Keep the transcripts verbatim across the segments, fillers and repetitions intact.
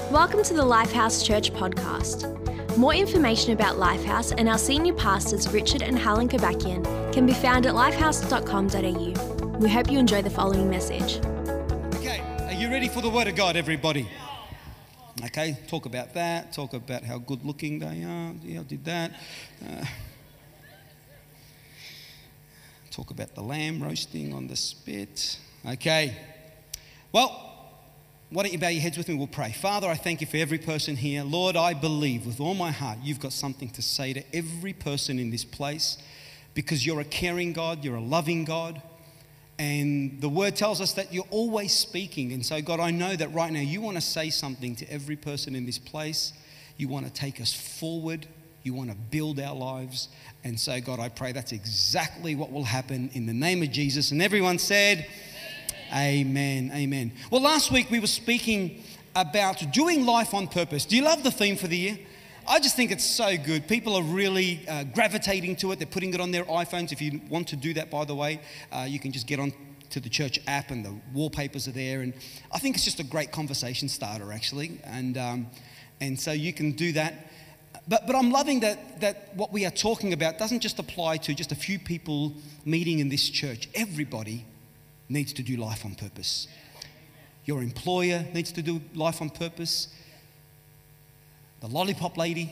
Welcome to the Lifehouse Church podcast. More information about Lifehouse and our senior pastors Richard and Helen Kabakian can be found at lifehouse dot com dot a u. We hope you enjoy the following message. Okay, are you ready for the Word of God, everybody? Okay, talk about that, talk about how good looking they are. Yeah, I did that. Uh, talk about the lamb roasting on the spit. Okay, well, why don't you bow your heads with me? We'll pray. Father, I thank you for every person here. Lord, I believe with all my heart you've got something to say to every person in this place because you're a caring God, you're a loving God, and the word tells us that you're always speaking. And so, God, I know that right now you want to say something to every person in this place. You want to take us forward. You want to build our lives. And so, God, I pray that's exactly what will happen in the name of Jesus. And everyone said, Amen, amen. Well, last week we were speaking about doing life on purpose. Do you love the theme for the year? I just think it's so good. People are really uh, gravitating to it. They're putting it on their iPhones. If you want to do that, by the way, uh, you can just get on to the church app and the wallpapers are there. And I think it's just a great conversation starter, actually. And um, and so you can do that. But but I'm loving that that what we are talking about doesn't just apply to just a few people meeting in this church. Everybody needs to do life on purpose. Your employer needs to do life on purpose. The lollipop lady,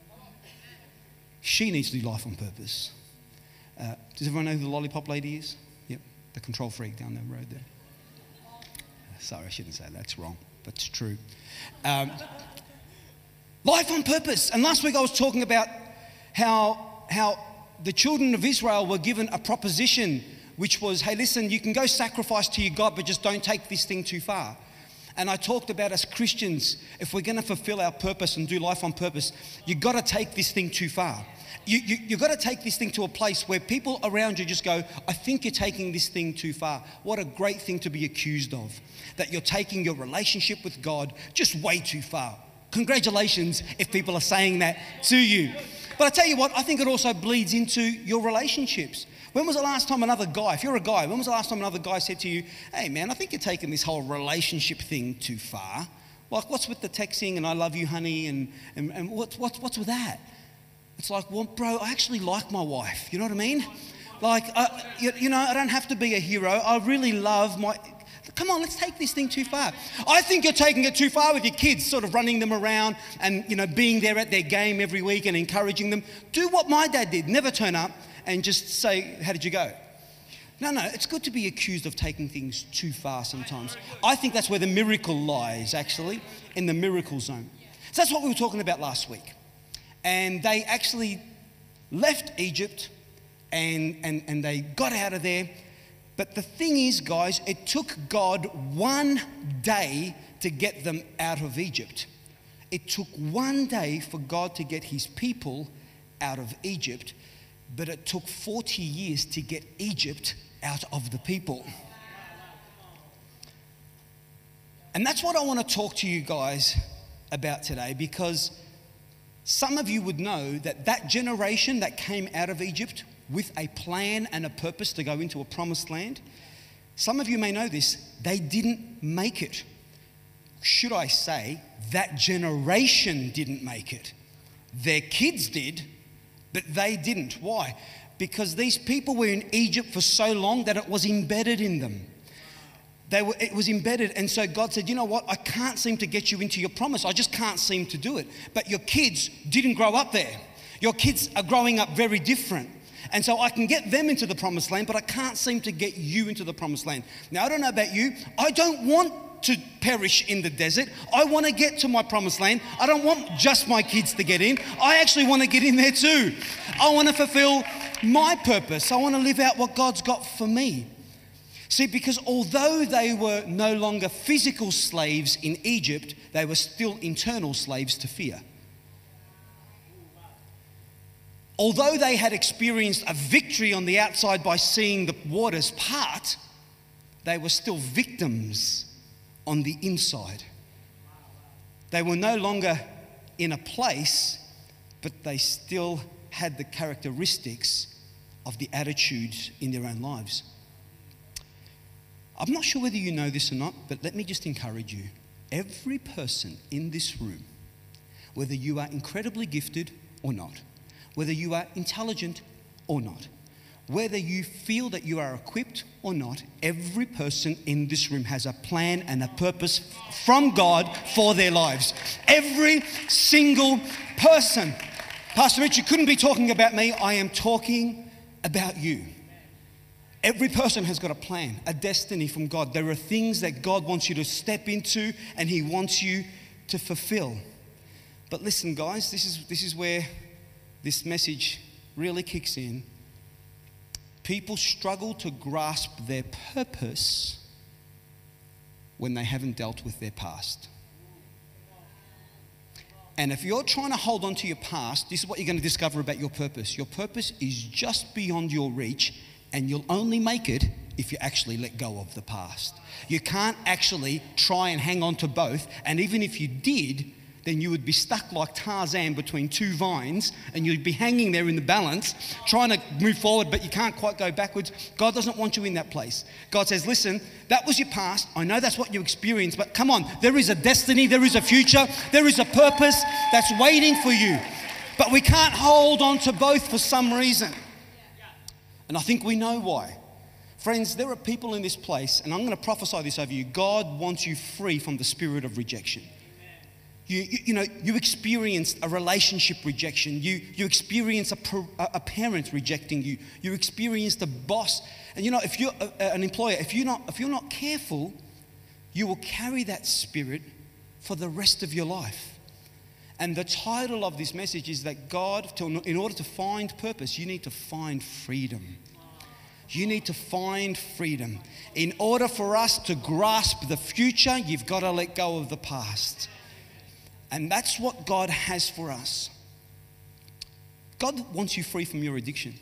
she needs to do life on purpose. Uh, does everyone know who the lollipop lady is? Yep, the control freak down the road there. Sorry, I shouldn't say that. That's wrong, but it's true. Um, life on purpose. And last week I was talking about how, how the children of Israel were given a proposition which was, hey, listen, you can go sacrifice to your God, but just don't take this thing too far. And I talked about as Christians, if we're going to fulfill our purpose and do life on purpose, you've got to take this thing too far. You, you, you've got to take this thing to a place where people around you just go, I think you're taking this thing too far. What a great thing to be accused of, that you're taking your relationship with God just way too far. Congratulations if people are saying that to you. But I tell you what, I think it also bleeds into your relationships. When was the last time another guy, if you're a guy, when was the last time another guy said to you, hey man, I think you're taking this whole relationship thing too far. Like what's with the texting and I love you honey and, and, and what's, what's, what's with that? It's like, well bro, I actually like my wife, you know what I mean? Like, uh, you, you know, I don't have to be a hero. I really love my, come on, let's take this thing too far. I think you're taking it too far with your kids, sort of running them around and, you know, being there at their game every week and encouraging them. Do what my dad did, never turn up and just say, how did you go? No, no, it's good to be accused of taking things too far sometimes. I think that's where the miracle lies, actually, in the miracle zone. So that's what we were talking about last week. And they actually left Egypt and, and, and they got out of there. But the thing is, guys, it took God one day to get them out of Egypt. It took one day for God to get his people out of Egypt. But it took forty years to get Egypt out of the people. And that's what I want to talk to you guys about today, because some of you would know that that generation that came out of Egypt with a plan and a purpose to go into a promised land, some of you may know this, they didn't make it. Should I say, that generation didn't make it. Their kids did, but they didn't. Why? Because these people were in Egypt for so long that it was embedded in them. They were, it was embedded. And so God said, you know what? I can't seem to get you into your promise. I just can't seem to do it. But your kids didn't grow up there. Your kids are growing up very different. And so I can get them into the promised land, but I can't seem to get you into the promised land. Now, I don't know about you. I don't want to perish in the desert. I want to get to my promised land. I don't want just my kids to get in. I actually want to get in there too. I want to fulfill my purpose. I want to live out what God's got for me. See, because although they were no longer physical slaves in Egypt, they were still internal slaves to fear. Although they had experienced a victory on the outside by seeing the waters part, they were still victims on the inside. They were no longer in a place, but they still had the characteristics of the attitudes in their own lives. I'm not sure whether you know this or not, but let me just encourage you. every person in this room, whether you are incredibly gifted or not, whether you are intelligent or not, whether you feel that you are equipped or not, every person in this room has a plan and a purpose from God for their lives. Every single person. Pastor Mitch, you couldn't be talking about me. I am talking about you. Every person has got a plan, a destiny from God. There are things that God wants you to step into and He wants you to fulfill. But listen, guys, this is, this is where this message really kicks in. People struggle to grasp their purpose when they haven't dealt with their past. And if you're trying to hold on to your past, this is what you're going to discover about your purpose. Your purpose is just beyond your reach, and you'll only make it if you actually let go of the past. You can't actually try and hang on to both, and even if you did, then you would be stuck like Tarzan between two vines, and you'd be hanging there in the balance, trying to move forward, but you can't quite go backwards. God doesn't want you in that place. God says, listen, that was your past. I know that's what you experienced, but come on, there is a destiny, there is a future, there is a purpose that's waiting for you. But we can't hold on to both for some reason. And I think we know why. Friends, there are people in this place, and I'm going to prophesy this over you. God wants you free from the spirit of rejection. You, you, you know, you experienced a relationship rejection. You, you experienced a, per, a parent rejecting you. You experienced a boss. And you know, if you're a, an employer, if you're not, if you're not careful, you will carry that spirit for the rest of your life. And the title of this message is that God, to, in order to find purpose, you need to find freedom. You need to find freedom. In order for us to grasp the future, you've got to let go of the past. And that's what God has for us. God wants you free from your addiction.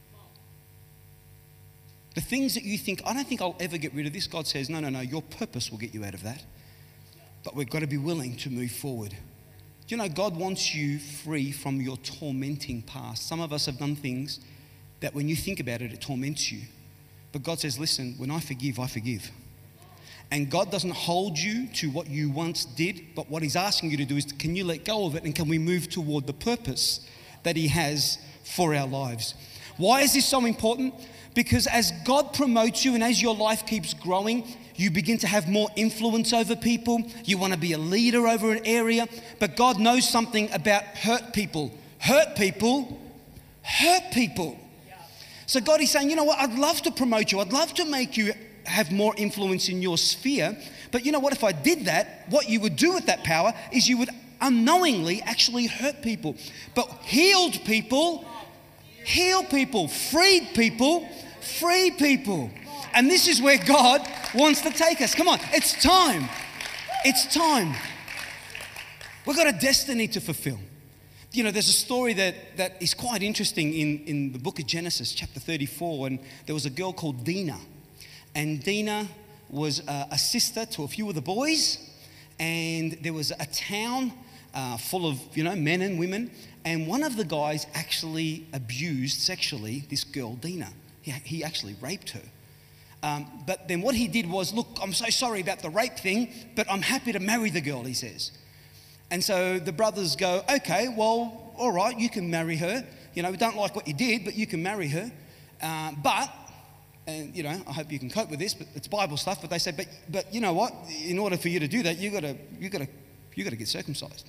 The things that you think, I don't think I'll ever get rid of this. God says, no, no, no, your purpose will get you out of that. But we've got to be willing to move forward. Do you know, God wants you free from your tormenting past. Some of us have done things that when you think about it, it torments you. But God says, listen, when I forgive, I forgive. And God doesn't hold you to what you once did, but what He's asking you to do is, can you let go of it, and can we move toward the purpose that He has for our lives? Why is this so important? Because as God promotes you and as your life keeps growing, you begin to have more influence over people. You want to be a leader over an area, but God knows something about hurt people. Hurt people, hurt people. So God is saying, you know what, I'd love to promote you. I'd love to make you have more influence in your sphere. But you know what, if I did that, what you would do with that power is you would unknowingly actually hurt people. But healed people, heal people, freed people, free people. And this is where God wants to take us. Come on, it's time. It's time. We've got a destiny to fulfill. You know, there's a story that, that is quite interesting in, in the book of Genesis, chapter thirty-four, and there was a girl called Dinah. And Dinah was a, a sister to a few of the boys, and there was a town uh, full of, you know, men and women, and one of the guys actually abused sexually this girl, Dinah. He, he actually raped her. Um, but then what he did was, look, I'm so sorry about the rape thing, but I'm happy to marry the girl, he says. And so the brothers go, okay, well, all right, you can marry her. You know, we don't like what you did, but you can marry her. Uh, but... And, you know, I hope you can cope with this, but it's Bible stuff. But they said, but, but you know what? In order for you to do that, you got to, you got to, you got to get circumcised.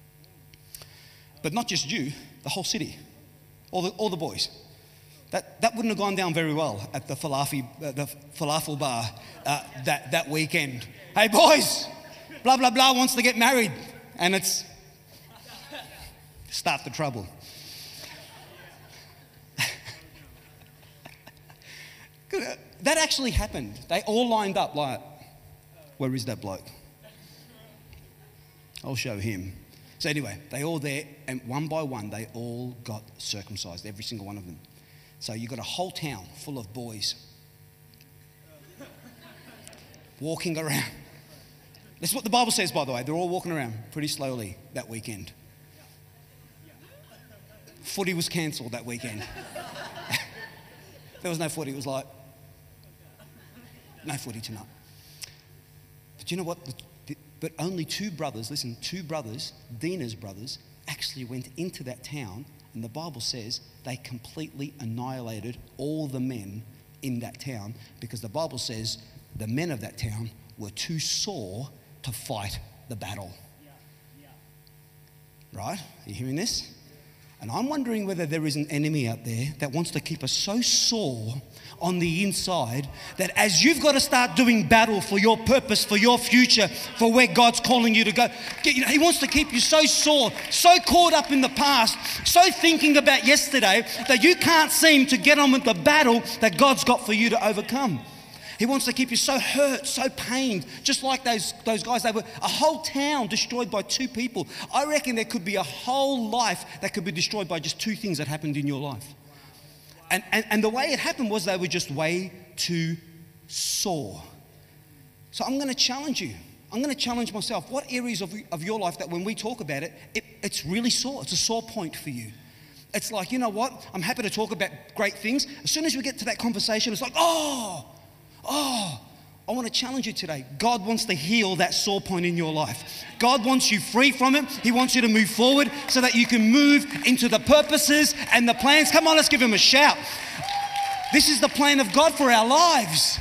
But not just you, the whole city, all the, all the boys. That, that wouldn't have gone down very well at the falafel, uh, the falafel bar uh, that, that weekend. Hey, boys, blah, blah, blah wants to get married. And it's start the trouble. That actually happened. They all lined up like, where is that bloke? I'll show him. So anyway, they all there, and one by one, they all got circumcised, every single one of them. So you got a whole town full of boys walking around. That's what the Bible says, by the way. They're all walking around pretty slowly that weekend. Footy was cancelled that weekend. There was no footy. It was like, no footy tonight. But you know what? The, the, But only two brothers, listen, two brothers, Dinah's brothers, actually went into that town, and the Bible says they completely annihilated all the men in that town, because the Bible says the men of that town were too sore to fight the battle. Yeah, yeah. Right? Are you hearing this? And I'm wondering whether there is an enemy out there that wants to keep us so sore on the inside that as you've got to start doing battle for your purpose, for your future, for where God's calling you to go, you know, He wants to keep you so sore, so caught up in the past, so thinking about yesterday that you can't seem to get on with the battle that God's got for you to overcome. He wants to keep you so hurt, so pained, just like those, those guys. They were a whole town destroyed by two people. I reckon there could be a whole life that could be destroyed by just two things that happened in your life. And, and, and the way it happened was they were just way too sore. So I'm going to challenge you. I'm going to challenge myself. What areas of, of your life that when we talk about it, it, it's really sore. It's a sore point for you. It's like, you know what? I'm happy to talk about great things. As soon as we get to that conversation, it's like, oh, oh, I want to challenge you today. God wants to heal that sore point in your life. God wants you free from it. He wants you to move forward so that you can move into the purposes and the plans. Come on, let's give Him a shout. This is the plan of God for our lives.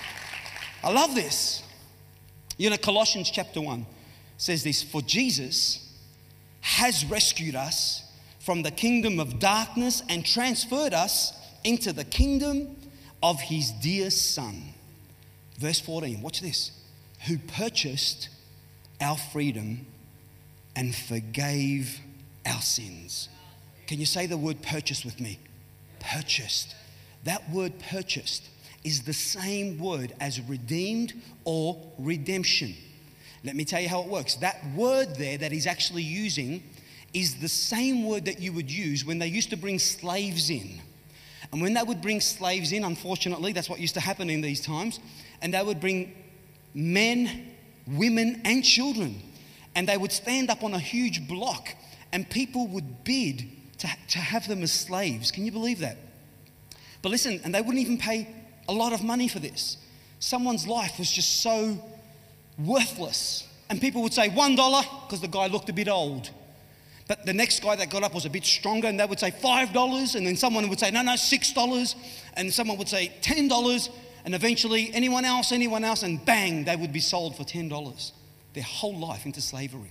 I love this. You know, Colossians chapter one says this: for Jesus has rescued us from the kingdom of darkness and transferred us into the kingdom of His dear Son. Verse fourteen, watch this. Who purchased our freedom and forgave our sins. Can you say the word purchase with me? Purchased. That word purchased is the same word as redeemed or redemption. Let me tell you how it works. That word there that he's actually using is the same word that you would use when they used to bring slaves in. And when they would bring slaves in, unfortunately, that's what used to happen in these times, and they would bring men, women, and children. And they would stand up on a huge block, and people would bid to, to have them as slaves. Can you believe that? But listen, and they wouldn't even pay a lot of money for this. Someone's life was just so worthless. And people would say one dollar because the guy looked a bit old. But the next guy that got up was a bit stronger, and they would say five dollars, and then someone would say, no, no, six dollars, and someone would say ten dollars, and eventually anyone else, anyone else, and bang, they would be sold for ten dollars. Their whole life into slavery.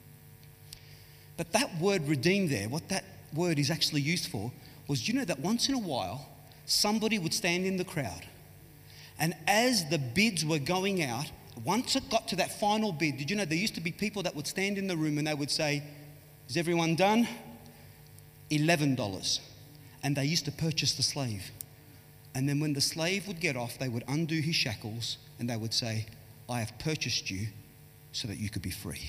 But that word redeemed there, what that word is actually used for, was, you know, that once in a while, somebody would stand in the crowd, and as the bids were going out, once it got to that final bid, did you know there used to be people that would stand in the room and they would say, is everyone done? eleven dollars. And they used to purchase the slave. And then when the slave would get off, they would undo his shackles and they would say, I have purchased you so that you could be free.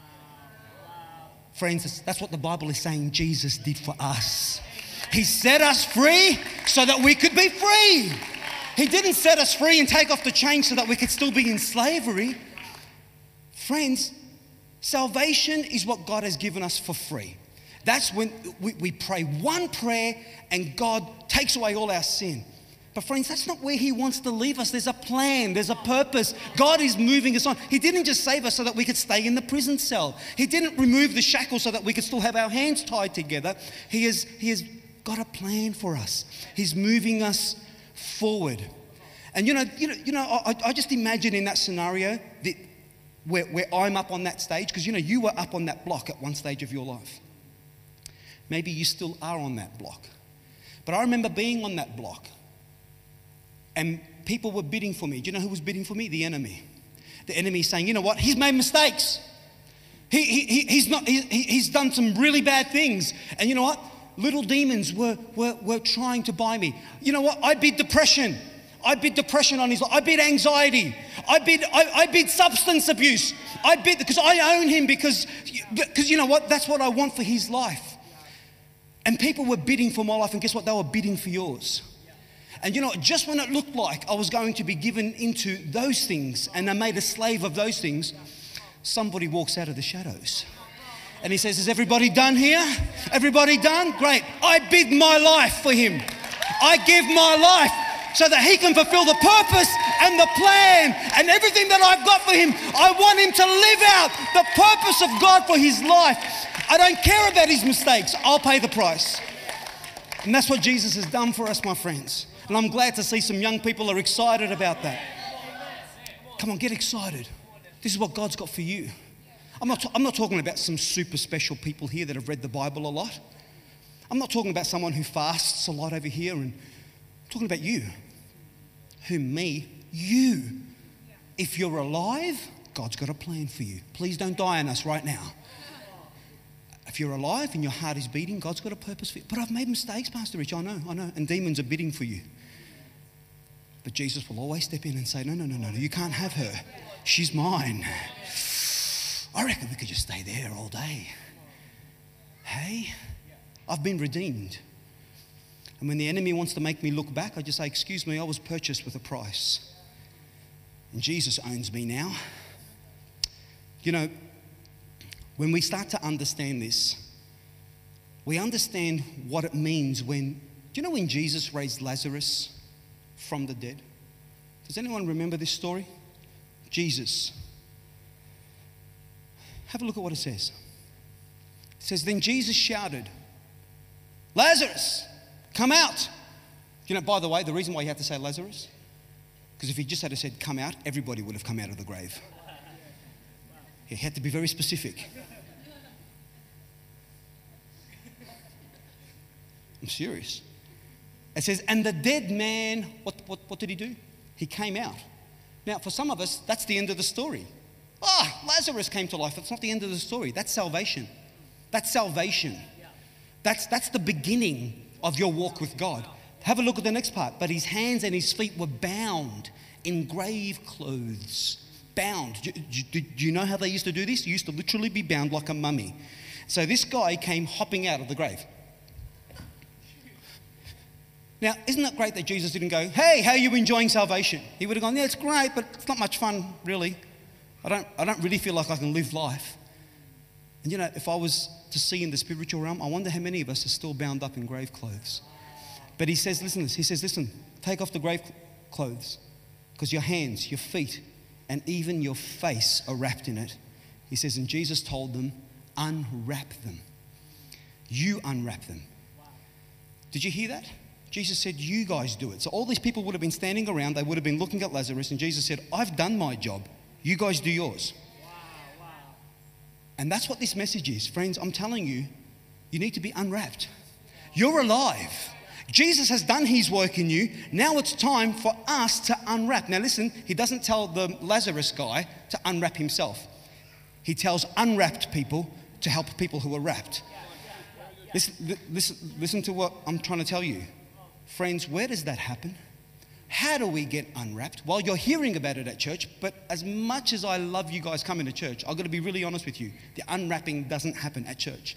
Friends, that's what the Bible is saying Jesus did for us. He set us free so that we could be free. He didn't set us free and take off the chains so that we could still be in slavery. Friends, salvation is what God has given us for free. That's when we, we pray one prayer and God takes away all our sin. But friends, that's not where He wants to leave us. There's a plan, there's a purpose. God is moving us on. He didn't just save us so that we could stay in the prison cell. He didn't remove the shackles so that we could still have our hands tied together. He has, he has got a plan for us. He's moving us forward. And you know, you know, you know, I, I just imagine in that scenario that where, where I'm up on that stage, because you know, you were up on that block at one stage of your life. Maybe you still are on that block. But I remember being on that block and people were bidding for me. Do you know who was bidding for me? The enemy. The enemy saying, you know what, he's made mistakes. He, he, he's, not, he, he's done some really bad things. And you know what? Little demons were, were, were trying to buy me. You know what? I bid depression. I bid depression on his life. I bid anxiety. I bid, I, I bid substance abuse. I bid because I own him because, because you know what? That's what I want for his life. And people were bidding for my life, and guess what? They were bidding for yours. And you know, just when it looked like I was going to be given into those things and I made a slave of those things, somebody walks out of the shadows. And he says, is everybody done here? Everybody done? Great. I bid my life for him. I give my life so that he can fulfill the purpose and the plan and everything that I've got for him. I want him to live out the purpose of God for his life. I don't care about his mistakes. I'll pay the price. And that's what Jesus has done for us, my friends. And I'm glad to see some young people are excited about that. Come on, get excited. This is what God's got for you. I'm not, I'm not talking about some super special people here that have read the Bible a lot. I'm not talking about someone who fasts a lot over here. And I'm talking about you. Who, me? You. If you're alive, God's got a plan for you. Please don't die on us right now. If you're alive and your heart is beating, God's got a purpose for you. But I've made mistakes, Pastor Rich. I know, I know. And demons are bidding for you. But Jesus will always step in and say, no, no, no, no, no, you can't have her. She's mine. I reckon we could just stay there all day. Hey, I've been redeemed. And when the enemy wants to make me look back, I just say, excuse me, I was purchased with a price. And Jesus owns me now. You know, when we start to understand this, we understand what it means when, do you know when Jesus raised Lazarus from the dead? Does anyone remember this story? Jesus. Have a look at what it says. It says, then Jesus shouted, Lazarus, come out. You know, by the way, the reason why you have to say Lazarus, because if he just had said come out, everybody would have come out of the grave. He had to be very specific. I'm serious. It says, and the dead man, what, what, what did he do? He came out. Now, for some of us, that's the end of the story. Ah, Lazarus came to life. That's not the end of the story. That's salvation. That's salvation. That's, that's the beginning of your walk with God. Have a look at the next part. But his hands and his feet were bound in grave clothes. Bound. Do, do, do you know how they used to do this? You used to literally be bound like a mummy. So this guy came hopping out of the grave. Now, isn't it great that Jesus didn't go, hey, how are you enjoying salvation? He would have gone, yeah, it's great, but it's not much fun, really. I don't, I don't really feel like I can live life. And you know, if I was to see in the spiritual realm, I wonder how many of us are still bound up in grave clothes. But he says, listen to this. He says, listen, take off the grave clothes because your hands, your feet, and even your face are wrapped in it. He says, and Jesus told them, unwrap them. You unwrap them. Did you hear that? Jesus said, you guys do it. So all these people would have been standing around. They would have been looking at Lazarus. And Jesus said, I've done my job. You guys do yours. Wow, wow. And that's what this message is. Friends, I'm telling you, you need to be unwrapped. You're alive. Jesus has done his work in you. Now it's time for us to unwrap. Now listen, he doesn't tell the Lazarus guy to unwrap himself. He tells unwrapped people to help people who are wrapped. Listen, listen, listen to what I'm trying to tell you. Friends, where does that happen? How do we get unwrapped? Well, you're hearing about it at church, but as much as I love you guys coming to church, I've got to be really honest with you. The unwrapping doesn't happen at church.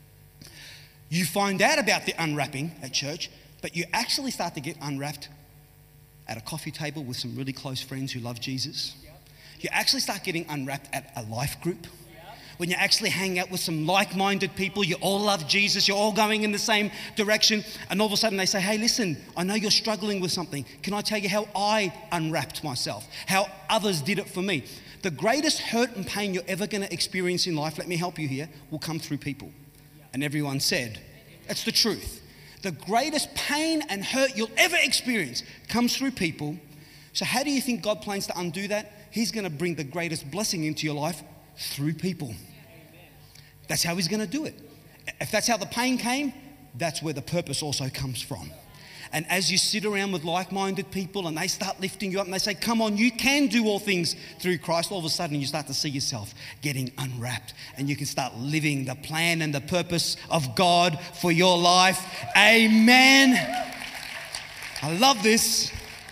You find out about the unwrapping at church, but you actually start to get unwrapped at a coffee table with some really close friends who love Jesus. You actually start getting unwrapped at a life group. When you actually hang out with some like-minded people, you all love Jesus, you're all going in the same direction, and all of a sudden they say, hey, listen, I know you're struggling with something. Can I tell you how I unwrapped myself, how others did it for me? The greatest hurt and pain you're ever going to experience in life, let me help you here, will come through people. And everyone said, that's the truth. The greatest pain and hurt you'll ever experience comes through people. So how do you think God plans to undo that? He's going to bring the greatest blessing into your life through people. That's how he's going to do it. If that's how the pain came, that's where the purpose also comes from. And as you sit around with like-minded people and they start lifting you up and they say, come on, you can do all things through Christ, all of a sudden you start to see yourself getting unwrapped and you can start living the plan and the purpose of God for your life. Amen. I love this.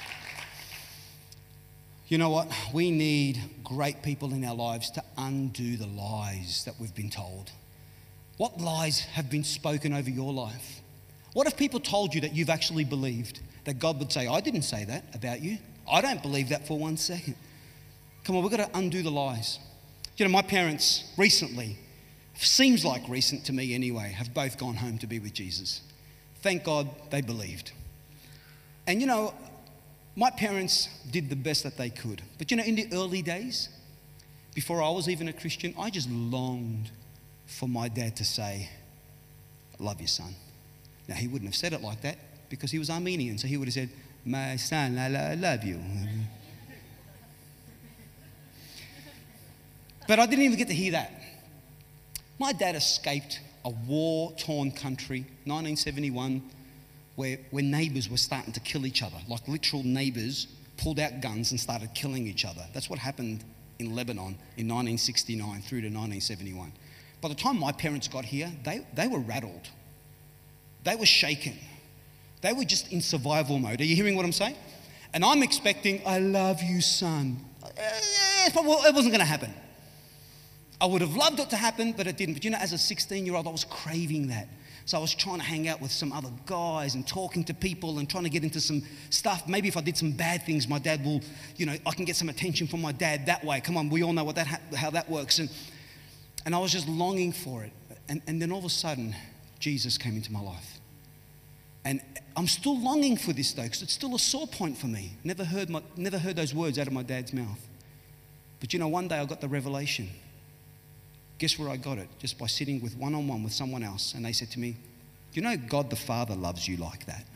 You know what? We need great people in our lives to undo the lies that we've been told. What lies have been spoken over your life? What if people told you that you've actually believed? That God would say, I didn't say that about you. I don't believe that for one second. Come on, we've got to undo the lies. You know, my parents recently, seems like recent to me anyway, have both gone home to be with Jesus. Thank God they believed. And you know, my parents did the best that they could. But you know, in the early days, before I was even a Christian, I just longed for my dad to say, I love you, son. Now, he wouldn't have said it like that because he was Armenian, so he would have said, my son, I love you. But I didn't even get to hear that. My dad escaped a war-torn country, nineteen seventy-one, where, where neighbours were starting to kill each other. Like literal neighbours pulled out guns and started killing each other. That's what happened in Lebanon in nineteen sixty-nine through to nineteen seventy-one. By the time my parents got here, they, they were rattled. They were shaken. They were just in survival mode. Are you hearing what I'm saying? And I'm expecting, I love you, son. Eh, but it wasn't going to happen. I would have loved it to happen, but it didn't. But you know, as a sixteen-year-old, I was craving that. So I was trying to hang out with some other guys and talking to people and trying to get into some stuff. Maybe if I did some bad things, my dad will, you know, I can get some attention from my dad that way. Come on, we all know what that ha- how that works. And and I was just longing for it. And, and then all of a sudden, Jesus came into my life. And I'm still longing for this though, because it's still a sore point for me. Never heard my, never heard those words out of my dad's mouth. But you know, one day I got the revelation. Guess where I got it? Just by sitting with one-on-one with someone else. And they said to me, you know, God the Father loves you like that.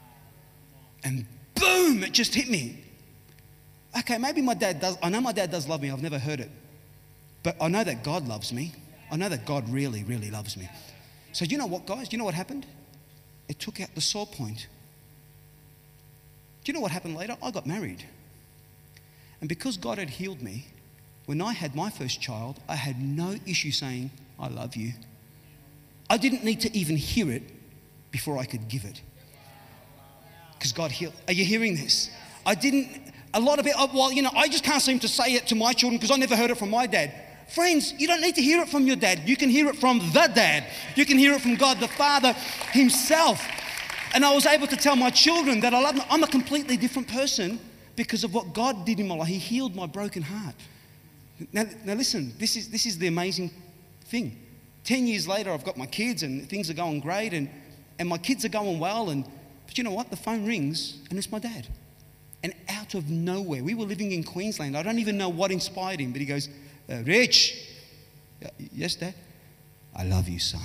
And boom, it just hit me. Okay, maybe my dad does. I know my dad does love me. I've never heard it. But I know that God loves me. I know that God really, really loves me. So you know what, guys? Do you know what happened? It took out the sore point. Do you know what happened later? I got married. And because God had healed me, when I had my first child, I had no issue saying, I love you. I didn't need to even hear it before I could give it. Because God healed. Are you hearing this? I didn't, a lot of it, well, you know, I just can't seem to say it to my children because I never heard it from my dad. Friends, you don't need to hear it from your dad. You can hear it from the dad. You can hear it from God the Father himself. And I was able to tell my children that I love them. I'm a completely different person because of what God did in my life. He healed my broken heart. Now, now listen, this is, this is the amazing thing. Ten years later, I've got my kids and things are going great and, and my kids are going well. And, but you know what? The phone rings and it's my dad. And out of nowhere, we were living in Queensland. I don't even know what inspired him, but he goes, uh, Rich, yes, Dad? I love you, son.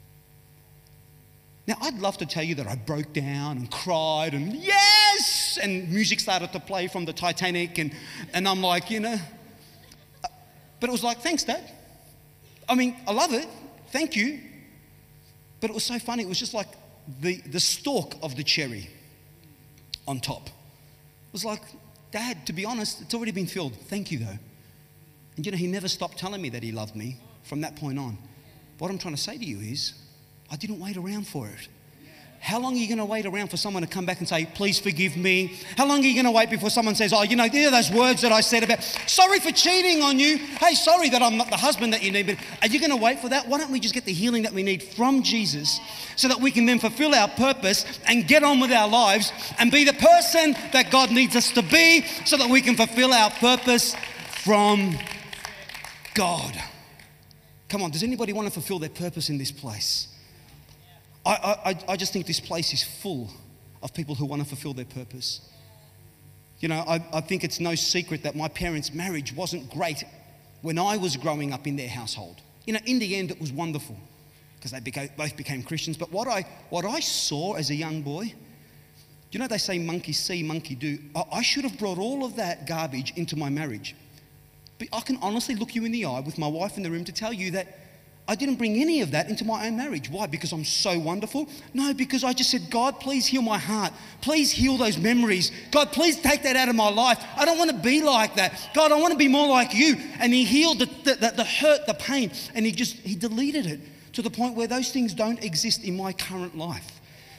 Now, I'd love to tell you that I broke down and cried and yes, and music started to play from the Titanic and, and I'm like, you know, but it was like, thanks, Dad. I mean, I love it. Thank you. But it was so funny. It was just like the, the stalk of the cherry on top. It was like, Dad, to be honest, it's already been filled. Thank you, though. And you know, he never stopped telling me that he loved me from that point on. What I'm trying to say to you is, I didn't wait around for it. How long are you going to wait around for someone to come back and say, please forgive me? How long are you going to wait before someone says, oh, you know, there are those words that I said about, sorry for cheating on you. Hey, sorry that I'm not the husband that you need. But are you going to wait for that? Why don't we just get the healing that we need from Jesus so that we can then fulfill our purpose and get on with our lives and be the person that God needs us to be so that we can fulfill our purpose from God. Come on, does anybody want to fulfill their purpose in this place? I, I, I just think this place is full of people who want to fulfill their purpose. You know, I, I think it's no secret that my parents' marriage wasn't great when I was growing up in their household. You know, in the end, it was wonderful because they became, both became Christians. But what I, what I saw as a young boy, you know, they say monkey see, monkey do. I, I should have brought all of that garbage into my marriage. But I can honestly look you in the eye with my wife in the room to tell you that I didn't bring any of that into my own marriage. Why? Because I'm so wonderful? No, because I just said, God, please heal my heart. Please heal those memories. God, please take that out of my life. I don't want to be like that. God, I want to be more like you. And he healed the, the, the hurt, the pain, and he just, he deleted it to the point where those things don't exist in my current life.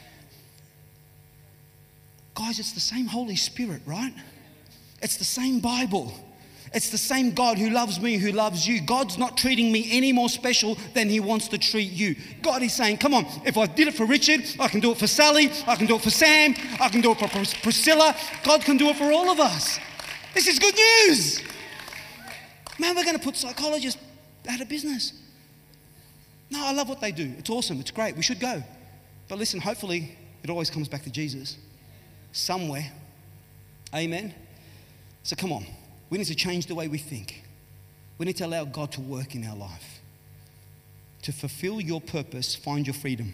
Guys, it's the same Holy Spirit, right? It's the same Bible. It's the same God who loves me, who loves you. God's not treating me any more special than he wants to treat you. God is saying, come on, if I did it for Richard, I can do it for Sally, I can do it for Sam, I can do it for Priscilla. God can do it for all of us. This is good news. Man, we're going to put psychologists out of business. No, I love what they do. It's awesome. It's great. We should go. But listen, hopefully it always comes back to Jesus. Somewhere Amen? So come on. We need to change the way we think. We need to allow God to work in our life. To fulfill your purpose, find your freedom.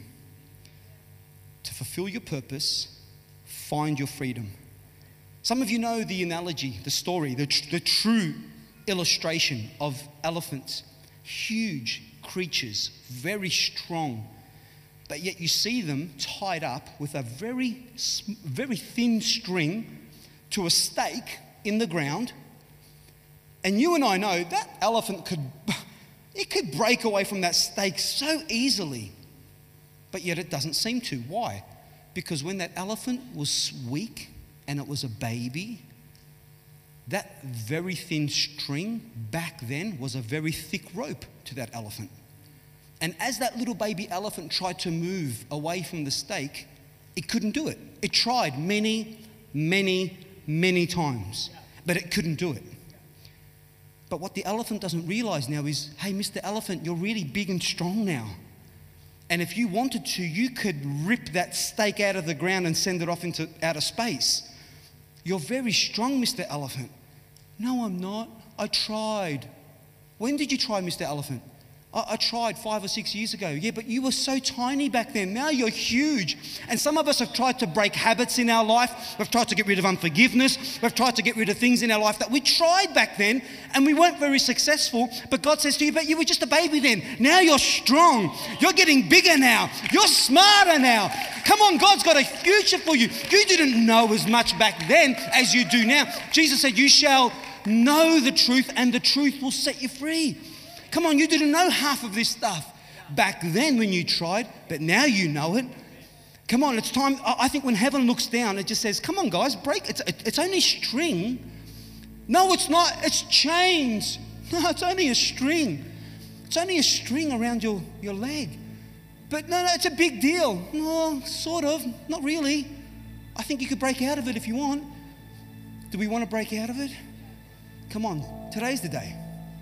To fulfill your purpose, find your freedom. Some of you know the analogy, the story, the, tr- the true illustration of elephants. Huge creatures, very strong. But yet you see them tied up with a very, very thin string to a stake in the ground. And you and I know that elephant could, it could break away from that stake so easily. But yet it doesn't seem to. Why? Because when that elephant was weak and it was a baby, that very thin string back then was a very thick rope to that elephant. And as that little baby elephant tried to move away from the stake, it couldn't do it. It tried many, many, many times, but it couldn't do it. But what the elephant doesn't realize now is, hey, Mister Elephant, you're really big and strong now. And if you wanted to, you could rip that stake out of the ground and send it off into outer space. You're very strong, Mister Elephant. No, I'm not. I tried. When did you try, Mister Elephant? I, I tried five or six years ago. Yeah, but you were so tiny back then. Now you're huge. And some of us have tried to break habits in our life. We've tried to get rid of unforgiveness. We've tried to get rid of things in our life that we tried back then and we weren't very successful. But God says to you, but you were just a baby then. Now you're strong. You're getting bigger now. You're smarter now. Come on, God's got a future for you. You didn't know as much back then as you do now. Jesus said, you shall know the truth and the truth will set you free. Come on, you didn't know half of this stuff back then when you tried, but now you know it. Come on, it's time. I think when heaven looks down, it just says, come on, guys, break. It's, it's only string. No, it's not. It's chains. No, it's only a string. It's only a string around your, your leg. But no, no, it's a big deal. No, sort of. Not really. I think you could break out of it if you want. Do we want to break out of it? Come on, today's the day.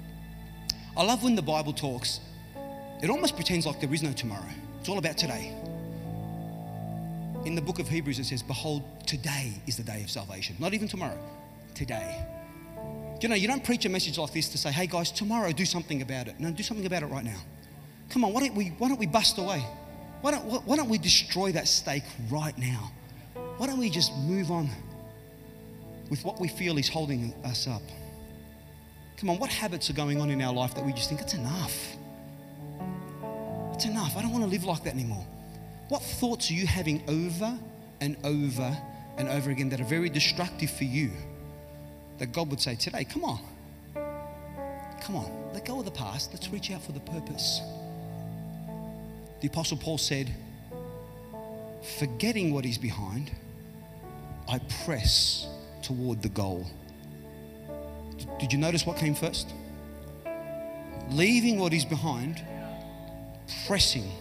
I love when the Bible talks. It almost pretends like there is no tomorrow. It's all about today. In the book of Hebrews, it says, behold, today is the day of salvation. Not even tomorrow, today. You know, you don't preach a message like this to say, hey guys, tomorrow do something about it. No, do something about it right now. Come on, why don't we, why don't we bust away? Why don't, why don't we destroy that stake right now? Why don't we just move on with what we feel is holding us up? Come on, what habits are going on in our life that we just think, it's enough. It's enough. I don't want to live like that anymore. What thoughts are you having over and over and over again that are very destructive for you? That God would say today, come on. Come on, let go of the past. Let's reach out for the purpose. The Apostle Paul said, forgetting what is behind, I press toward the goal. Did you notice what came first? Leaving what is behind, pressing.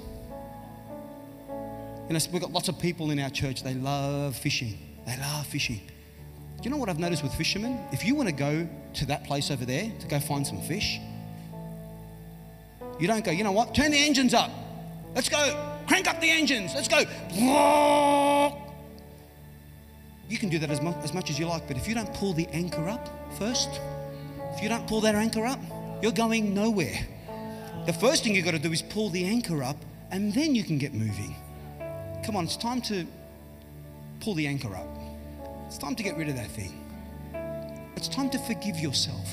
You know, we've got lots of people in our church, they love fishing. They love fishing. Do you know what I've noticed with fishermen? If you want to go to that place over there to go find some fish, you don't go, you know what, turn the engines up. Let's go, crank up the engines, let's go. You can do that as much, as much as you like, but if you don't pull the anchor up first, if you don't pull that anchor up, you're going nowhere. The first thing you've got to do is pull the anchor up and then you can get moving. Come on, it's time to pull the anchor up. It's time to get rid of that thing. It's time to forgive yourself.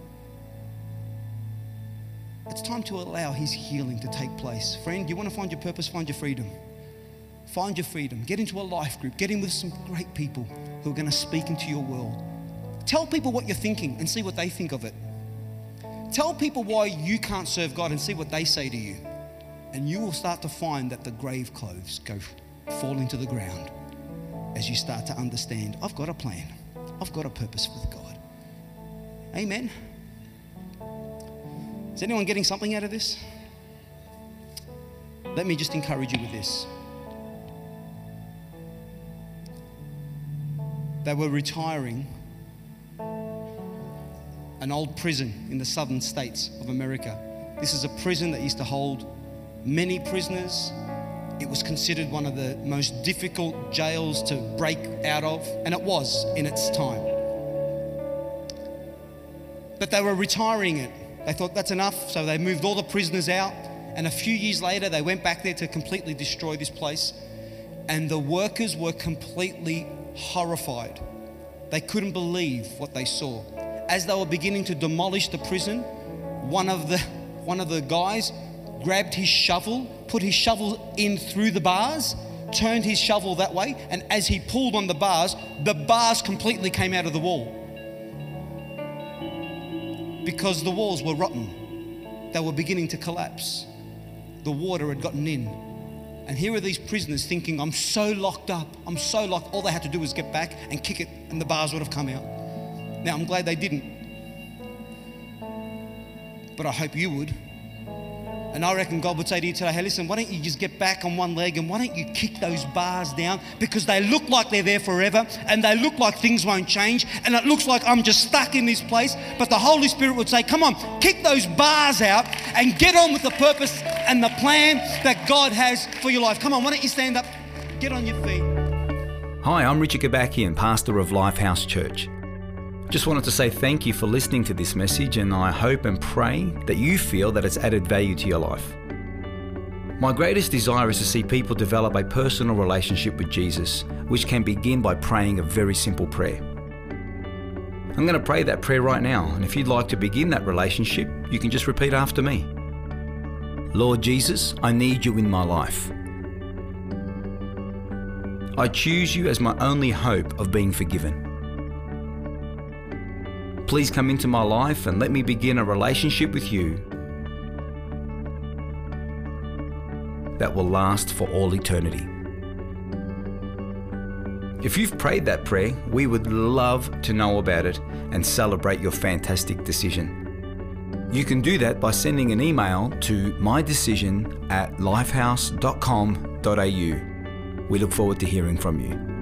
It's time to allow His healing to take place. Friend, you want to find your purpose, find your freedom. Find your freedom. Get into a life group. Get in with some great people who are going to speak into your world. Tell people what you're thinking and see what they think of it. Tell people why you can't serve God and see what they say to you. And you will start to find that the grave clothes go fall into the ground as you start to understand, I've got a plan. I've got a purpose with God. Amen. Is anyone getting something out of this? Let me just encourage you with this. They were retiring an old prison in the southern states of America. This is a prison that used to hold many prisoners, It was considered one of the most difficult jails to break out of, and it was in its time. But they were retiring it. They thought that's enough, so they moved all the prisoners out, and a few years later they went back there to completely destroy this place, and the workers were completely horrified. They couldn't believe what they saw. As they were beginning to demolish the prison, one of the one of the guys grabbed his shovel, put his shovel in through the bars, turned his shovel that way, and as he pulled on the bars, the bars completely came out of the wall. Because the walls were rotten. They were beginning to collapse. The water had gotten in. And here are these prisoners thinking, I'm so locked up, I'm so locked. All they had to do was get back and kick it and the bars would have come out. Now, I'm glad they didn't. But I hope you would. And I reckon God would say to you today, hey, listen, why don't you just get back on one leg and why don't you kick those bars down? Because they look like they're there forever and they look like things won't change and it looks like I'm just stuck in this place. But the Holy Spirit would say, come on, kick those bars out and get on with the purpose and the plan that God has for your life. Come on, why don't you stand up, get on your feet. Hi, I'm Richard Gabakian, pastor of Lifehouse Church. Just wanted to say thank you for listening to this message, and I hope and pray that you feel that it's added value to your life. My greatest desire is to see people develop a personal relationship with Jesus, which can begin by praying a very simple prayer. I'm going to pray that prayer right now, and if you'd like to begin that relationship, you can just repeat after me. Lord Jesus, I need you in my life. I choose you as my only hope of being forgiven. Please come into my life and let me begin a relationship with you that will last for all eternity. If you've prayed that prayer, we would love to know about it and celebrate your fantastic decision. You can do that by sending an email to mydecision at lifehouse dot com dot a u. We look forward to hearing from you.